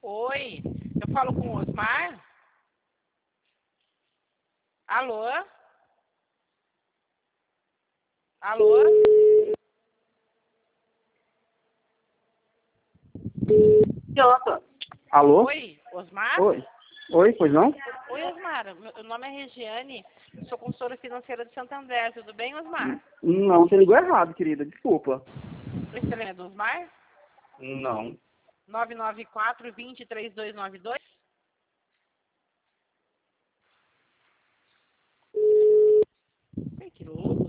Oi, eu falo com o Osmar? Alô? Alô? Idiota. Alô? Oi, Osmar? Oi. Oi, pois não? Oi, Osmar. Meu nome é Regiane, sou consultora financeira de Santo André. Tudo bem, Osmar? Não, você ligou errado, querida. Desculpa. Você lembra do Osmar? Não. 994-20-3292? Que louco.